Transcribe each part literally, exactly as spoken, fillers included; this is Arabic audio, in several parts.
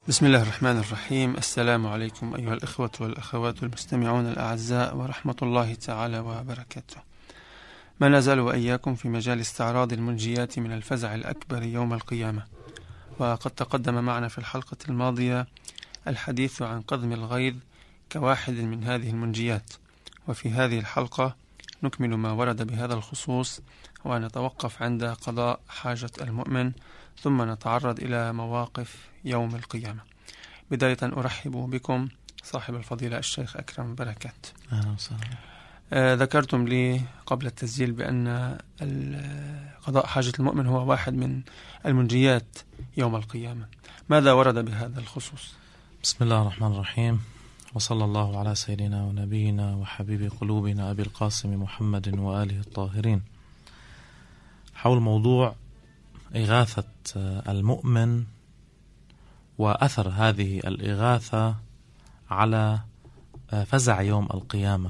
بسم الله الرحمن الرحيم. السلام عليكم أيها الإخوة والأخوات المستمعون الأعزاء ورحمة الله تعالى وبركاته. ما نزال وإياكم في مجال استعراض المنجيات من الفزع الأكبر يوم القيامة، وقد تقدم معنا في الحلقة الماضية الحديث عن قضم الغيظ كواحد من هذه المنجيات، وفي هذه الحلقة نكمل ما ورد بهذا الخصوص ونتوقف عند قضاء حاجة المؤمن، ثم نتعرض إلى مواقف يوم القيامة. بداية أرحب بكم صاحب الفضيلة الشيخ أكرم بركات. أهلا وسهلا. آه ذكرتم لي قبل التسجيل بأن قضاء حاجة المؤمن هو واحد من المنجيات يوم القيامة. ماذا ورد بهذا الخصوص؟ بسم الله الرحمن الرحيم، وصلى الله على سيدنا ونبينا وحبيب قلوبنا أبي القاسم محمد وآله الطاهرين. حول موضوع إغاثة المؤمن وأثر هذه الإغاثة على فزع يوم القيامة.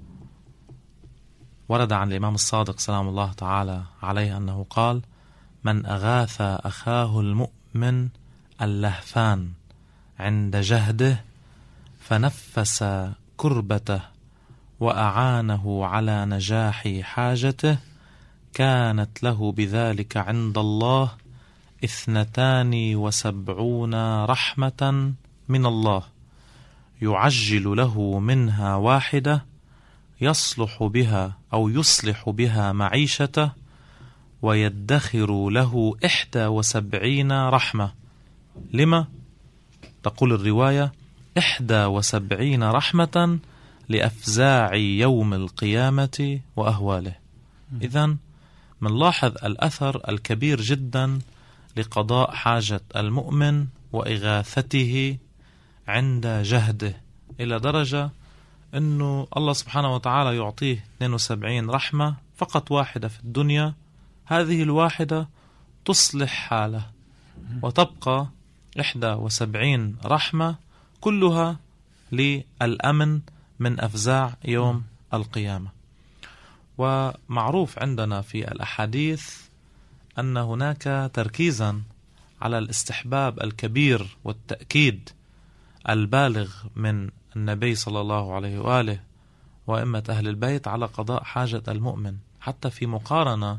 ورد عن الإمام الصادق سلام الله تعالى عليه أنه قال: من أغاث أخاه المؤمن اللهفان عند جهده فنفس كربته وأعانه على نجاح حاجته كانت له بذلك عند الله اثنتان وسبعون رحمة من الله يعجل له منها واحدة يصلح بها أو يصلح بها معيشته ويدخر له إحدى وسبعين رحمة. لما؟ تقول الرواية: إحدى وسبعين رحمة لأفزاع يوم القيامة وأهواله. إذن منلاحظ الأثر الكبير جدا لقضاء حاجة المؤمن وإغاثته عند جهده، إلى درجة أنه الله سبحانه وتعالى يعطيه اثنين وسبعين رحمة، فقط واحدة في الدنيا، هذه الواحدة تصلح حاله، وتبقى إحدى وسبعين رحمة كلها للأمن من أفزاع يوم القيامة. ومعروف عندنا في الأحاديث أن هناك تركيزا على الاستحباب الكبير والتأكيد البالغ من النبي صلى الله عليه وآله وأئمة أهل البيت على قضاء حاجة المؤمن، حتى في مقارنة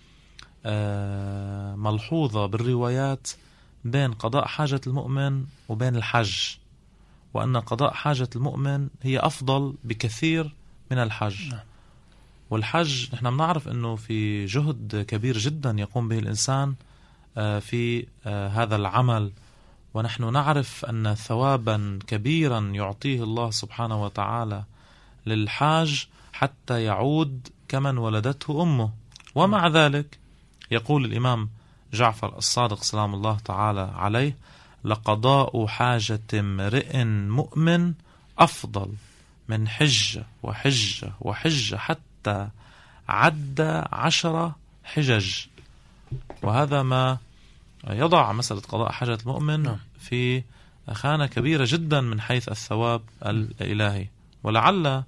ملحوظة بالروايات بين قضاء حاجة المؤمن وبين الحج، وأن قضاء حاجة المؤمن هي أفضل بكثير من الحج. والحج نحن بنعرف أنه في جهد كبير جدا يقوم به الإنسان في هذا العمل، ونحن نعرف أن ثوابا كبيرا يعطيه الله سبحانه وتعالى للحاج حتى يعود كمن ولدته أمه. ومع ذلك يقول الإمام جعفر الصادق سلام الله تعالى عليه: لقضاء حاجة امرئ مؤمن أفضل من حجة وحجة وحجة حتى عد عشر حجج. وهذا ما يضع مسألة قضاء حاجة المؤمن في خانة كبيرة جدا من حيث الثواب الإلهي. ولعل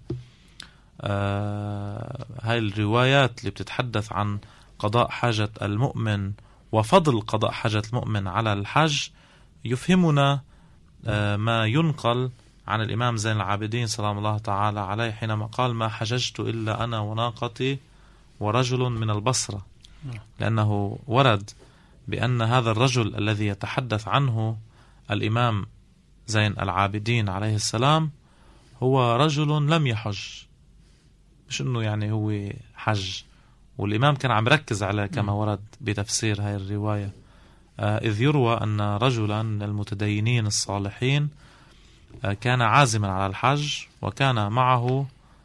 آه هاي الروايات اللي بتتحدث عن قضاء حاجة المؤمن وفضل قضاء حاجة المؤمن على الحج يفهمنا آه ما ينقل عن الإمام زين العابدين سلام الله تعالى عليه حينما قال: ما حججت إلا أنا وناقتي ورجل من البصرة، لأنه ورد بأن هذا الرجل الذي يتحدث عنه الإمام زين العابدين عليه السلام هو رجل لم يحج، مش أنه يعني هو حج. والإمام كان عم يركز على كما ورد بتفسير هاي الرواية، آه إذ يروى أن رجلا من المتدينين الصالحين آه كان عازما على الحج، وكان معه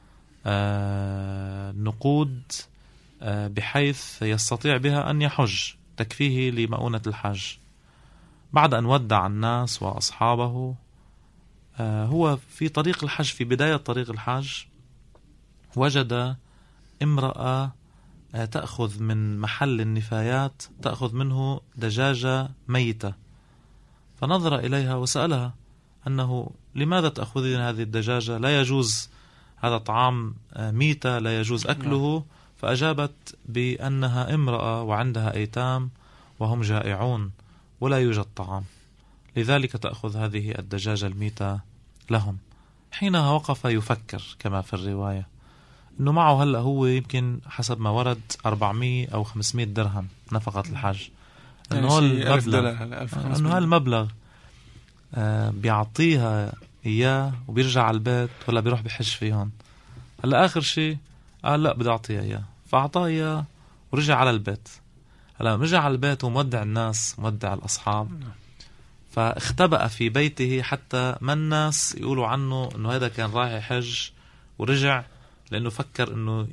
آه نقود آه بحيث يستطيع بها أن يحج تكفيه لمؤونة الحج. بعد أن ودع الناس وأصحابه آه هو في طريق الحج، في بداية طريق الحج، وجد امرأة تأخذ من محل النفايات، تأخذ منه دجاجة ميتة، فنظر إليها وسألها أنه: لماذا تأخذين هذه الدجاجة؟ لا يجوز، هذا طعام ميتة لا يجوز أكله. فأجابت بأنها امرأة وعندها أيتام وهم جائعون ولا يوجد طعام. لذلك تأخذ هذه الدجاجة الميتة لهم. حينها وقف يفكر كما في الرواية أنه معه هلأ هو يمكن حسب ما ورد أربعمية أو خمسمية درهم نفقة الحج، أنه هو المبلغ أنه هالمبلغ آه بيعطيها إياه وبيرجع على البيت ولا بيروح بحج فيهم. هلأ آخر شيء قال لا بدي أعطيها إياه، فأعطاه إياه ورجع على البيت. هلأ رجع على البيت ومودع الناس مودع الأصحاب، فاختبأ في بيته حتى ما الناس يقولوا عنه أنه هذا كان رايح يحج ورجع، لأنه فكر أنه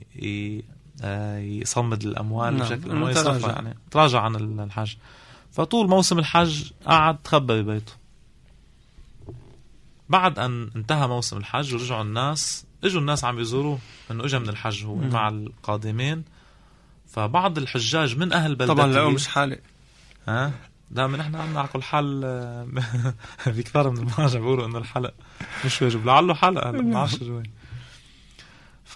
يصمد الأموال بشكل أنه يصرف، يعني تراجع عن الحج. فطول موسم الحج قعد تخبى ببيته. بعد أن انتهى موسم الحج ورجعوا الناس، اجوا الناس عم يزوروه أنه اجا من الحج هو مع القادمين. فبعض الحجاج من أهل بلدته طبعا لقوا مش حالق، ها دائما نحن عنا على كل حال في كثار من المراجع بيقولوا انه الحلق مش واجب، لعله حلق هلا من عشر شوي. ف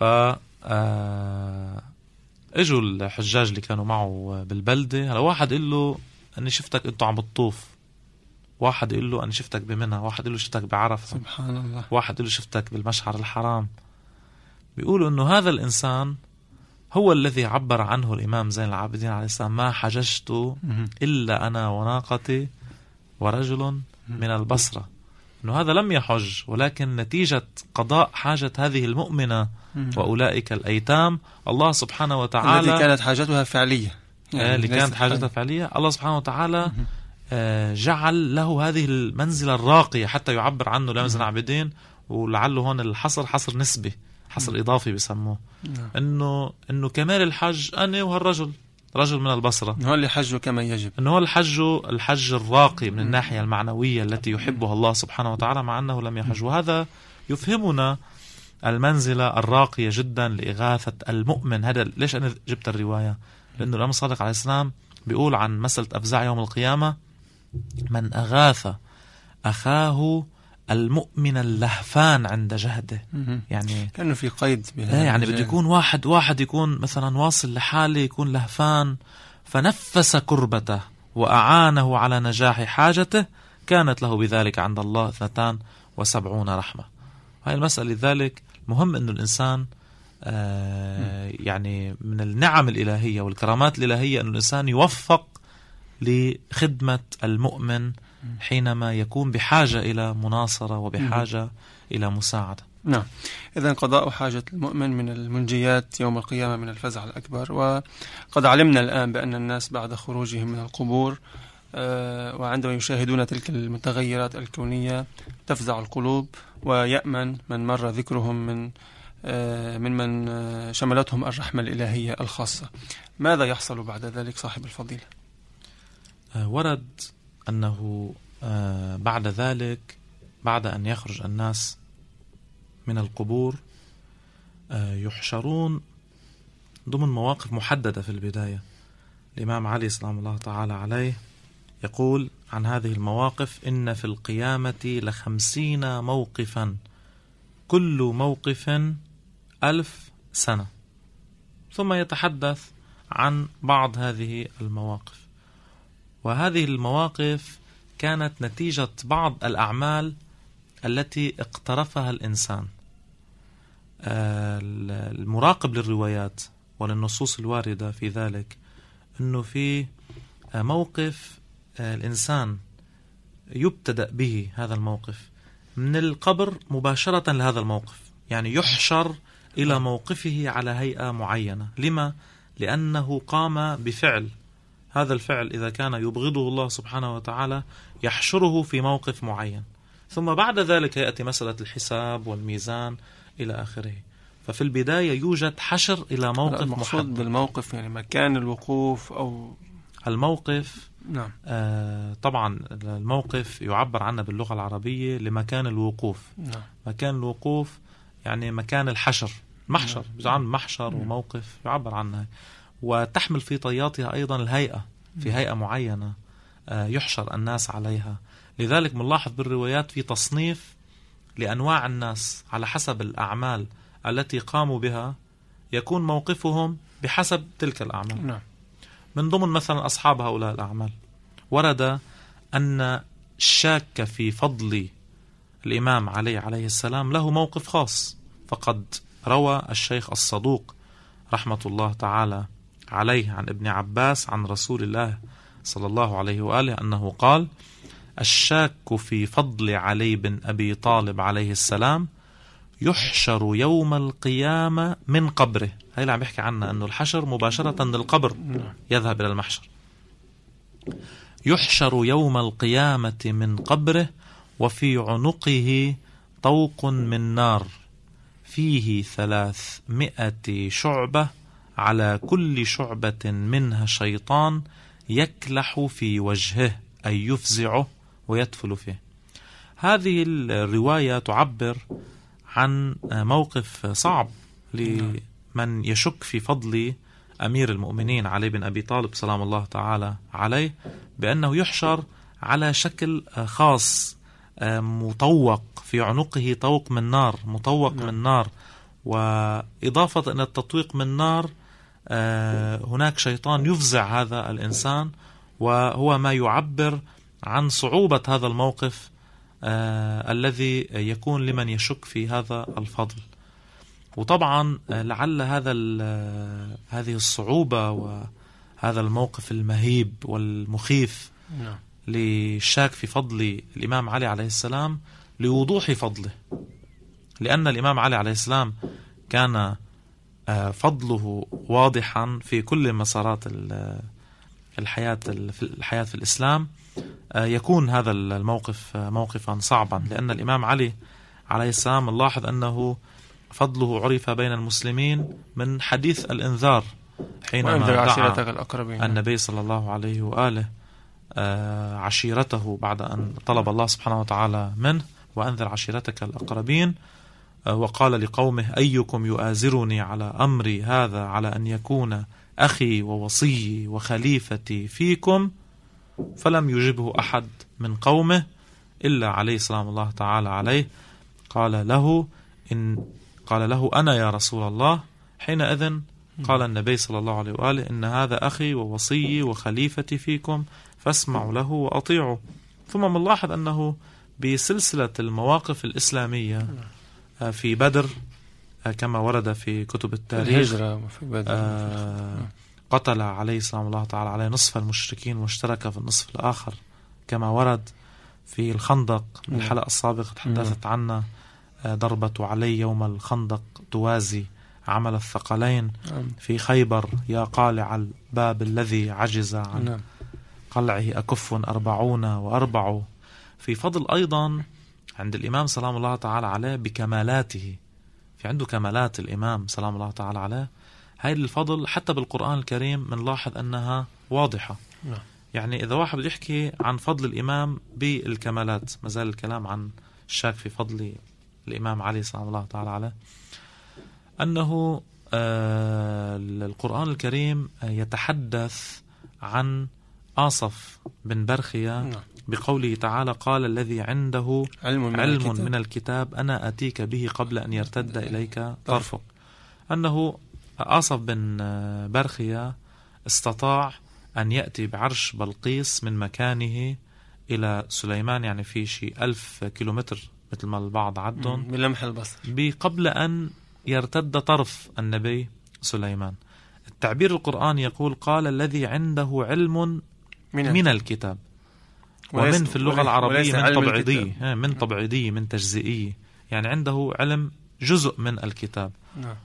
اجوا الحجاج اللي كانوا معه بالبلده. هلا واحد قال له اني شفتك انتو عم بتطوف، واحد قال له اني شفتك بمنى، واحد قال له شفتك بعرفه، سبحان الله، واحد قال له شفتك بالمشعر الحرام. بيقولوا انه هذا الانسان هو الذي عبر عنه الإمام زين العابدين عليه السلام: ما حججت إلا أنا وناقتي ورجل من البصرة. أنه هذا لم يحج، ولكن نتيجة قضاء حاجة هذه المؤمنة وأولئك الأيتام الله سبحانه وتعالى التي كانت حاجتها فعلية، يعني اللي كانت حاجتها فعلية الله سبحانه وتعالى جعل له هذه المنزلة الراقية حتى يعبر عنه الإمام زين العابدين. ولعله هون الحصر حصر نسبي، حصر إضافي بيسموه، إنه إنه كمال الحج أنا وهالرجل رجل من البصرة، هو اللي حجه كما يجب، إنه هو الحج الحج الراقي من الناحية المعنوية التي يحبها الله سبحانه وتعالى مع أنه لم يحج. وهذا يفهمنا المنزلة الراقية جدا لإغاثة المؤمن. هذا ليش أنا جبت الرواية؟ لأنه الإمام الصادق عليه السلام بيقول عن مسألة أفزاع يوم القيامة: من أغاث أخاه المؤمن اللهفان عند جهده. يعني كأنه في قيد بهذا، يعني بده يكون واحد واحد يكون مثلا واصل لحاله، يكون لهفان، فنفس كربته وأعانه على نجاح حاجته، كانت له بذلك عند الله اثنتان وسبعون رحمة. هاي المسألة لذلك مهم أنه الإنسان آه يعني من النعم الإلهية والكرامات الإلهية أنه الإنسان يوفق لخدمة المؤمن حينما يكون بحاجة إلى مناصرة وبحاجة إلى مساعدة. نعم، إذن قضاء حاجة المؤمن من المنجيات يوم القيامة من الفزع الأكبر. وقد علمنا الآن بأن الناس بعد خروجهم من القبور آه وعندما يشاهدون تلك المتغيرات الكونية تفزع القلوب، ويأمن من مر ذكرهم من آه من من آه شملتهم الرحمة الإلهية الخاصة. ماذا يحصل بعد ذلك صاحب الفضيلة؟ آه ورد أنه آه بعد ذلك، بعد أن يخرج الناس من القبور، آه يحشرون ضمن مواقف محددة. في البداية الإمام علي سلام الله تعالى عليه يقول عن هذه المواقف: إن في القيامة لخمسين موقفا كل موقف ألف سنة. ثم يتحدث عن بعض هذه المواقف، وهذه المواقف كانت نتيجة بعض الأعمال التي اقترفها الإنسان. المراقب للروايات وللنصوص الواردة في ذلك أنه في موقف الإنسان يبتدأ به هذا الموقف من القبر مباشرة لهذا الموقف، يعني يحشر إلى موقفه على هيئة معينة. لما؟ لأنه قام بفعل، هذا الفعل إذا كان يبغضه الله سبحانه وتعالى يحشره في موقف معين، ثم بعد ذلك يأتي مسألة الحساب والميزان إلى آخره. ففي البداية يوجد حشر إلى موقف محدد. المقصود بالموقف يعني مكان الوقوف أو الموقف. نعم. آه طبعا الموقف يعبر عنه باللغة العربية لمكان الوقوف. نعم. مكان الوقوف يعني مكان الحشر، محشر، بزعم محشر نعم. وموقف يعبر عنه، وتحمل في طياتها أيضا الهيئة، في هيئة معينة آه يحشر الناس عليها. لذلك ملاحظ بالروايات في تصنيف لأنواع الناس على حسب الأعمال التي قاموا بها، يكون موقفهم بحسب تلك الأعمال. نعم. من ضمن مثلا أصحاب هؤلاء الأعمال ورد أن شاك في فضل الإمام علي عليه السلام له موقف خاص. فقد روى الشيخ الصدوق رحمة الله تعالى عليه عن ابن عباس عن رسول الله صلى الله عليه وآله أنه قال: الشاك في فضل علي بن أبي طالب عليه السلام يحشر يوم القيامة من قبره. هاي اللي عم بيحكي عنها أنه الحشر مباشرة من القبر يذهب إلى المحشر. يحشر يوم القيامة من قبره وفي عنقه طوق من نار فيه ثلاثمائة شعبة على كل شعبة منها شيطان يكلح في وجهه أي يفزعه ويدفل فيه. هذه الرواية تعبر عن موقف صعب لمن يشك في فضل أمير المؤمنين علي بن أبي طالب سلام الله تعالى عليه، بأنه يحشر على شكل خاص مطوق في عنقه طوق من نار، مطوق من نار. وإضافة أن التطويق من نار هناك شيطان يفزع هذا الإنسان، وهو ما يعبر عن صعوبة هذا الموقف آه الذي يكون لمن يشك في هذا الفضل. وطبعا لعل هذا هذه الصعوبة وهذا الموقف المهيب والمخيف نعم. للشاك في فضل الإمام علي عليه السلام لوضوح فضله، لأن الإمام علي عليه السلام كان آه فضله واضحا في كل مسارات الحياة في الحياة في الإسلام. يكون هذا الموقف موقفا صعبا، لأن الإمام علي عليه السلام نلاحظ أنه فضله عرف بين المسلمين من حديث الإنذار حينما دعا النبي صلى الله عليه وآله عشيرته بعد أن طلب الله سبحانه وتعالى منه: وأنذر عشيرتك الأقربين، وقال لقومه: أيكم يؤازرني على أمري هذا على أن يكون أخي ووصي وخليفتي فيكم؟ فلم يجبه أحد من قومه إلا عليه سلام الله تعالى عليه. قال له إن قال له أنا يا رسول الله. حينئذ قال النبي صلى الله عليه وآله: إن هذا أخي ووصي وخليفتي فيكم فاسمعوا له وأطيعوا. ثم نلاحظ أنه بسلسلة المواقف الإسلامية في بدر كما ورد في كتب التاريخ وفي بدر آه قتل عليه السلام الله تعالى عليه نصف المشركين واشترك في النصف الآخر، كما ورد في الخندق الحلقة السابقة تحدثت عنه: ضربة علي يوم الخندق توازي عمل الثقلين. في خيبر: يا قالع الباب الذي عجز عن قلعه أكف أربعون وأربع. في فضل أيضا عند الإمام سلام الله تعالى عليه بكمالاته، في عنده كمالات الإمام سلام الله تعالى عليه. هاي الفضل حتى بالقرآن الكريم منلاحظ أنها واضحة. نعم. يعني إذا واحد بده يحكي عن فضل الإمام بالكمالات، ما زال الكلام عن الشاك في فضل الإمام علي سلام الله تعالى عليه، أنه آه القرآن الكريم يتحدث عن آصف بن برخية نعم. بقوله تعالى: قال الذي عنده علم من, علم الكتاب. من الكتاب أنا أتيك به قبل أن يرتد إليك طرفك. أنه آصف بن برخية استطاع أن يأتي بعرش بلقيس من مكانه إلى سليمان، يعني في شيء ألف كيلومتر مثل ما البعض عدهم بلمح البصر، قبل أن يرتد طرف النبي سليمان. التعبير القرآن يقول: قال الذي عنده علم من, من الكتاب، ومن في اللغة العربية من طبعيدية من طبعيدية من تجزئية، يعني عنده علم جزء من الكتاب. نعم.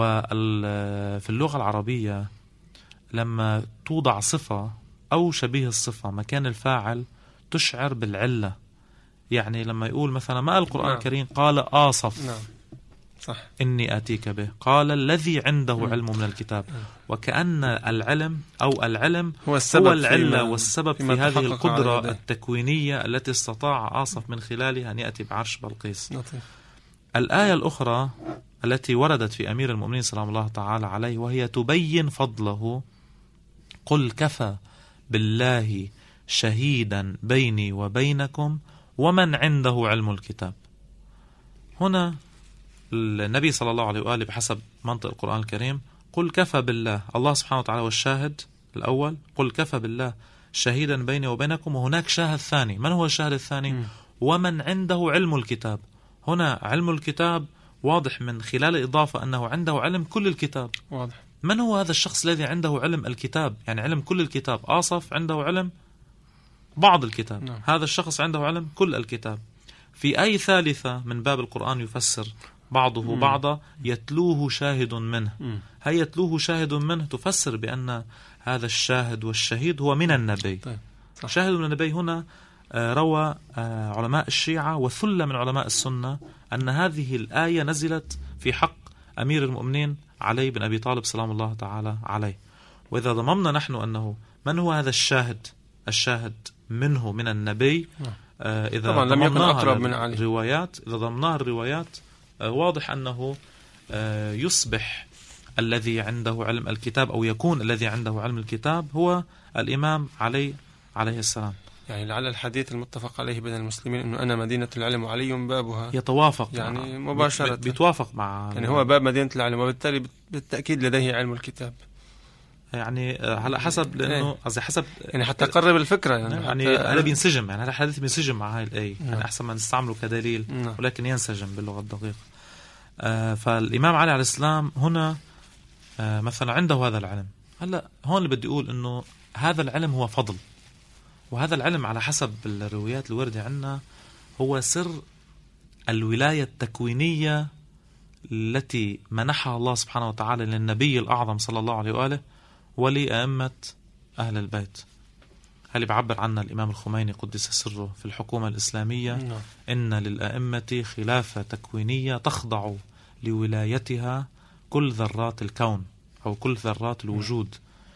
وفي اللغة العربية لما توضع صفة أو شبيه الصفة مكان الفاعل تشعر بالعلة. يعني لما يقول مثلا ما القرآن نعم. الكريم قال آصف نعم. صح. إني آتيك به، قال الذي عنده نعم. علم من الكتاب، نعم. وكأن العلم أو العلم هو, هو العلة والسبب في هذه القدرة التكوينية التي استطاع آصف من خلالها أن يأتي بعرش بلقيس. نطيف. الآية الأخرى التي وردت في أمير المؤمنين سلام الله تعالى عليه وهي تبين فضله: قل كفى بالله شهيدا بيني وبينكم ومن عنده علم الكتاب. هنا النبي صلى الله عليه وآله بحسب منطق القرآن الكريم قل كفى بالله، الله سبحانه وتعالى والشاهد الأول، قل كفى بالله شهيدا بيني وبينكم، وهناك شاهد ثاني. من هو الشاهد الثاني؟ م. ومن عنده علم الكتاب. هنا علم الكتاب واضح من خلال الإضافة أنه عنده علم كل الكتاب. واضح. من هو هذا الشخص الذي عنده علم الكتاب؟ يعني علم كل الكتاب. آصف عنده علم بعض الكتاب. نعم. هذا الشخص عنده علم كل الكتاب. في أي ثالثة من باب القرآن يفسر بعضه م. بعضا يتلوه شاهد منه. م. هي يتلوه شاهد منه تفسر بأن هذا الشاهد والشهيد هو من النبي. طيب. شاهد من النبي هنا روى علماء الشيعة وثلة من علماء السنة أن هذه الآية نزلت في حق أمير المؤمنين علي بن أبي طالب سلام الله تعالى عليه. وإذا ضممنا نحن أنه من هو هذا الشاهد الشاهد منه من النبي، آه إذا طبعا لم يكن أقرب من علي. الروايات إذا ضمناها الروايات آه واضح أنه آه يصبح الذي عنده علم الكتاب أو يكون الذي عنده علم الكتاب هو الإمام علي عليه السلام. يعني لعل الحديث المتفق عليه بين المسلمين أنه أنا مدينة العلم وعلي بابها يتوافق يعني مباشرة بيتوافق مع يعني هو باب مدينة العلم، وبالتالي بالتأكيد لديه علم الكتاب. يعني على حسب لأنه قصدي حسب يعني حتى قرب الفكرة يعني, يعني هذا بينسجم يعني هذا الحديث بينسجم مع هاي الآية. نعم. يعني أحسن ما نستعمله كدليل. نعم. ولكن ينسجم باللغة الدقيقة. آه فالإمام علي عليه السلام هنا آه مثلا عنده هذا العلم. هلا هون اللي بدي أقول إنه هذا العلم هو فضل، وهذا العلم على حسب الروايات الواردة عنا هو سر الولاية التكوينية التي منحها الله سبحانه وتعالى للنبي الأعظم صلى الله عليه وآله ولأئمة أهل البيت. هل بعبر عنها الإمام الخميني قدس سره في الحكومة الإسلامية؟ نعم. إن للأئمة خلافة تكوينية تخضع لولايتها كل ذرات الكون أو كل ذرات الوجود،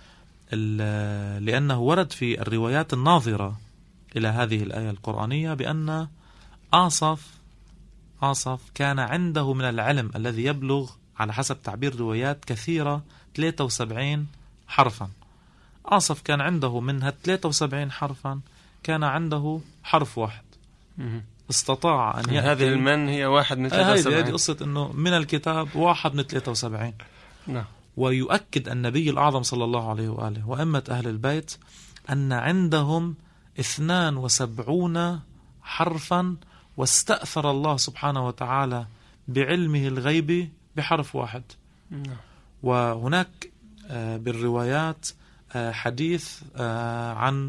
لأنه ورد في الروايات الناظرة إلى هذه الآية القرآنية بأن آصف آصف كان عنده من العلم الذي يبلغ على حسب تعبير روايات كثيرة ثلاثة وسبعين حرفا. آصف كان عنده من هال ثلاثة وسبعين حرفا كان عنده حرف واحد استطاع أن يأتي. هذه المن هي واحد من ثلاثة وسبعين. هذه قصة أنه من الكتاب واحد من ثلاثة وسبعين. نعم. ويؤكد النبي الأعظم صلى الله عليه وآله وأئمة أهل البيت أن عندهم اثنان وسبعون حرفا، واستأثر الله سبحانه وتعالى بعلمه الغيبي بحرف واحد. نعم. وهناك بالروايات حديث عن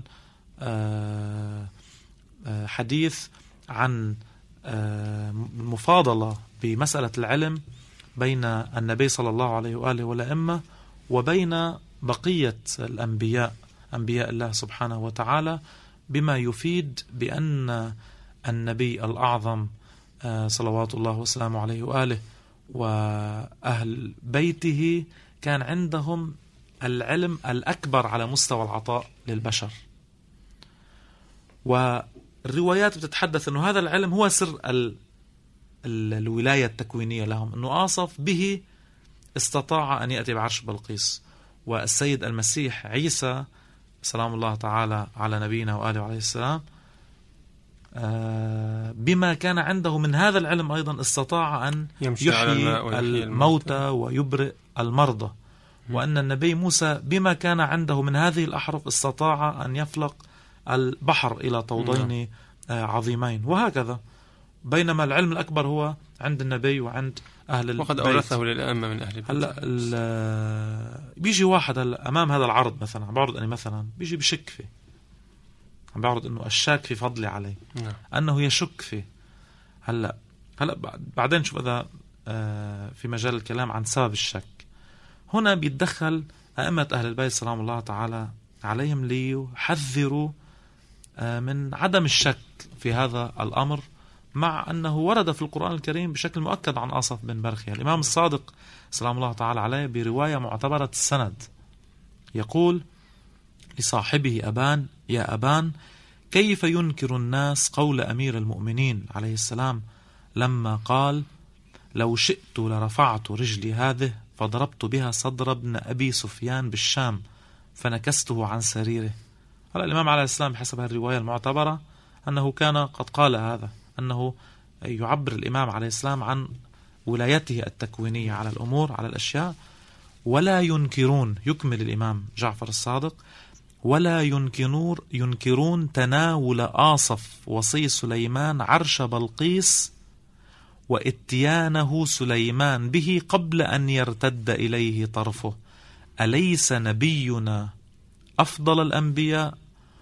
حديث عن المفاضلة بمسألة العلم بين النبي صلى الله عليه وآله والأئمة وبين بقية الأنبياء أنبياء الله سبحانه وتعالى، بما يفيد بأن النبي الأعظم صلوات الله وسلامه عليه وآله وأهل بيته كان عندهم العلم الأكبر على مستوى العطاء للبشر. والروايات بتتحدث أنه هذا العلم هو سر ال الولاية التكوينية لهم، أنه آصف به استطاع أن يأتي بعرش بلقيس، والسيد المسيح عيسى سلام الله تعالى على نبينا وآله عليه السلام بما كان عنده من هذا العلم أيضا استطاع أن يحيي الموتى ويبرئ المرضى. وأن النبي موسى بما كان عنده من هذه الأحرف استطاع أن يفلق البحر إلى طودين عظيمين، وهكذا. بينما العلم الأكبر هو عند النبي وعند أهل البيت، وقد أورثه للأئمة من أهل البيت. هلا بيجي واحد أمام هذا العرض مثلا عم بعرض أني مثلا بيجي بشك فيه، عم بعرض أنه الشاك في فضلي عليه. نعم. أنه يشك فيه. هلا هلا بعدين شوف إذا في مجال الكلام عن سبب الشك. هنا بيتدخل أئمة أهل البيت سلام الله تعالى عليهم ليحذروا من عدم الشك في هذا الأمر، مع أنه ورد في القرآن الكريم بشكل مؤكد عن آصف بن برخية. الإمام الصادق سلام الله تعالى عليه برواية معتبرة السند يقول لصاحبه أبان: يا أبان، كيف ينكر الناس قول أمير المؤمنين عليه السلام لما قال: لو شئت لرفعت رجلي هذه فضربت بها صدر ابن أبي سفيان بالشام فنكسته عن سريره. هلا الإمام عليه السلام بحسب الرواية المعتبرة أنه كان قد قال هذا، أنه يعبر الإمام عليه السلام عن ولايته التكوينية على الأمور على الأشياء. ولا ينكرون، يكمل الإمام جعفر الصادق: ولا ينكرون ينكرون تناول آصف وصي سليمان عرش بلقيس واتيانه سليمان به قبل أن يرتد إليه طرفه. أليس نبينا أفضل الأنبياء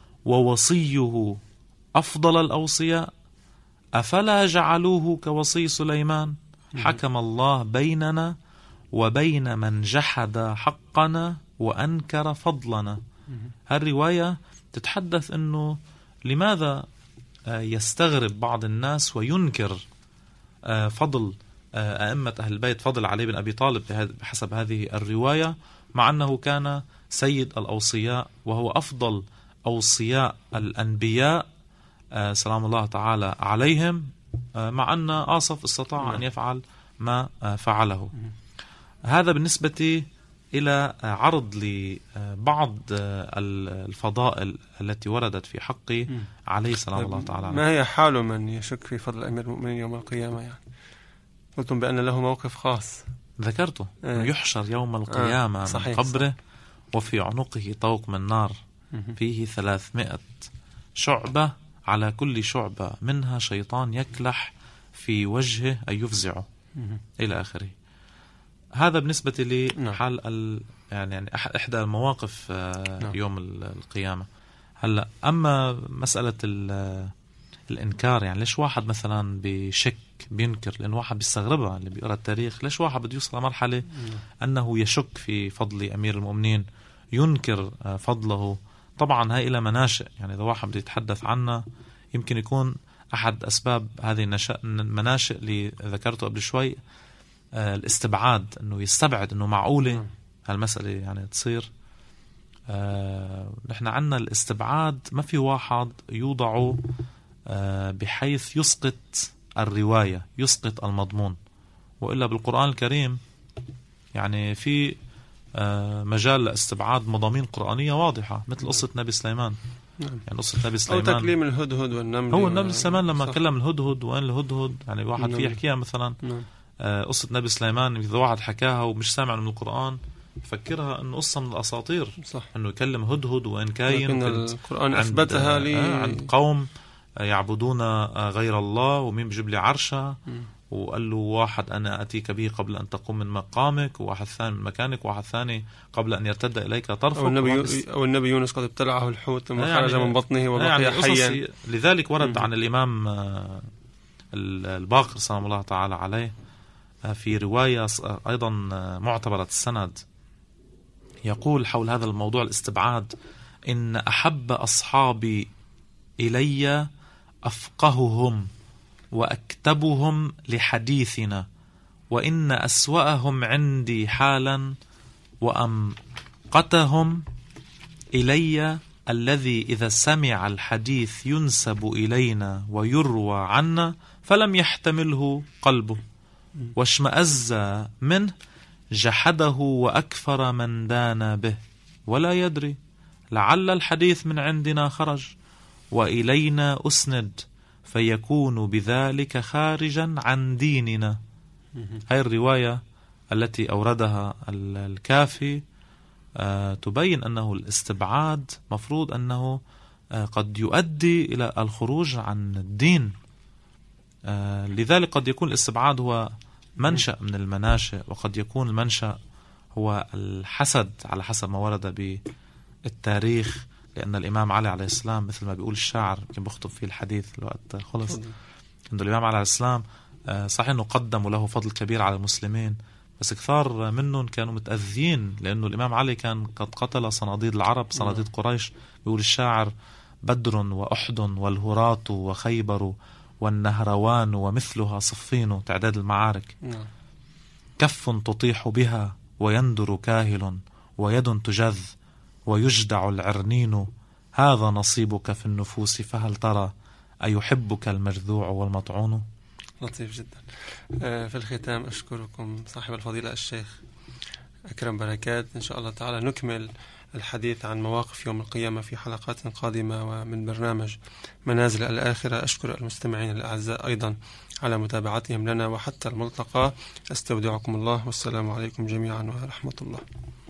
ووصيه أفضل الأوصياء؟ أفلا جعلوه كوصي سليمان؟ حكم الله بيننا وبين من جحد حقنا وأنكر فضلنا. هالرواية تتحدث أنه لماذا يستغرب بعض الناس وينكر فضل أئمة أهل البيت، فضل علي بن أبي طالب بحسب هذه الرواية، مع أنه كان سيد الأوصياء وهو أفضل أوصياء الأنبياء سلام الله تعالى عليهم، مع أن آصف استطاع أن يفعل ما فعله. هذا بالنسبة إلى عرض لبعض الفضائل التي وردت في حقه عليه سلام الله تعالى عليه. ما هي حال من يشك في فضل أمير المؤمنين يوم القيامة؟ يعني قلتم بأن له موقف خاص، ذكرته آه. يحشر يوم القيامة آه. من قبره وفي عنقه طوق من نار فيه ثلاثمائة شعبة، على كل شعبة منها شيطان يكلح في وجهه أي يفزعه إلى آخره. هذا بالنسبة لي حال ال... يعني يعني إحدى المواقف آه يوم القيامة. هلا أما مسألة الإنكار، يعني ليش واحد مثلا بشك بينكر؟ لأن واحد بيستغربها اللي بيقرأ التاريخ، ليش واحد بده يوصل لمرحلة أنه يشك في فضل أمير المؤمنين، ينكر آه فضله؟ طبعا هاي إلى مناشئ، يعني إذا واحد بده يتحدث عنها يمكن يكون أحد أسباب هذه المناشئ اللي ذكرته قبل شوي آه الاستبعاد، أنه يستبعد أنه معقولة هالمسألة يعني تصير. آه نحن عنا الاستبعاد، ما في واحد يوضعه آه بحيث يسقط الرواية، يسقط المضمون، وإلا بالقرآن الكريم يعني في آه مجال لاستبعاد مضامين قرآنية واضحة، مثل قصة نبي سليمان. يعني قصة نبي سليمان أو تكليم الهدهد والنمل، هو النبي سليمان لما صح. كلم الهدهد، وين الهدهد؟ يعني واحد فيه يحكيها مثلا آه قصة نبي سليمان، إذا واحد حكاها ومش سامع من القرآن فكرها أنه قصة من الأساطير، صح. أنه يكلم هدهد وإن كاين، القرآن أثبتها لي آه عند قوم يعبدون غير الله، ومين بيجيب لي عرشة، وقال له واحد أنا أتيك به قبل أن تقوم من مقامك، وواحد ثاني من مكانك، وواحد ثاني قبل أن يرتد إليك طرفك. أو النبي, أو النبي يونس قد ابتلعه الحوت ثم يعني خرج من بطنه وبقي يعني حيا. لذلك ورد عن الإمام الباقر سلام الله تعالى عليه في رواية أيضا معتبرة السند، يقول حول هذا الموضوع الاستبعاد: إن أحب أصحابي إلي أفقههم وأكتبهم لحديثنا، وإن أسوأهم عندي حالا وأمقتهم إلي الذي إذا سمع الحديث ينسب إلينا ويروى عنا فلم يحتمله قلبه، واشمأز منه جحده وأكفر من دان به، ولا يدري لعل الحديث من عندنا خرج وإلينا أسند فيكون بذلك خارجا عن ديننا. هاي الرواية التي أوردها الكافي آه تبين أنه الاستبعاد مفروض أنه آه قد يؤدي إلى الخروج عن الدين. آه لذلك قد يكون الاستبعاد هو منشأ من المناشئ، وقد يكون المنشأ هو الحسد على حسب ما ورد بالتاريخ، لأن الإمام علي عليه السلام مثل ما بيقول الشاعر، يمكن بخطب فيه الحديث الوقت خلص، أن الإمام علي عليه السلام صحيح أنه قدموا له فضل كبير على المسلمين، بس كثار منهم كانوا متأذيين، لأنه الإمام علي كان قد قتل صناديد العرب، صناديد قريش. بيقول الشاعر: بدر وأحد والهرات وخيبر والنهروان ومثلها صفين، تعداد المعارك. كف تطيح بها ويندر كاهل، ويد تجذ ويجدع العرنين، هذا نصيبك في النفوس، فهل ترى أيحبك المجذوع والمطعون؟ لطيف جدا. في الختام أشكركم صاحب الفضيلة الشيخ أكرم بركات. إن شاء الله تعالى نكمل الحديث عن مواقف يوم القيامة في حلقات قادمة ومن برنامج منازل الآخرة. أشكر المستمعين الأعزاء أيضا على متابعتهم لنا، وحتى الملتقى أستودعكم الله، والسلام عليكم جميعا ورحمة الله.